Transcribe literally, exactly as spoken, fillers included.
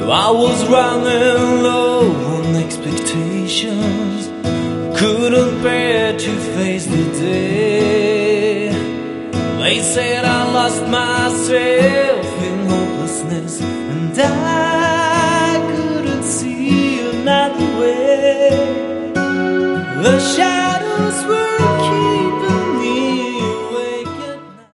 I was running low on expectations, couldn't bear to face the day. They said I lost myself in hopelessness, and I couldn't see another way. The shadow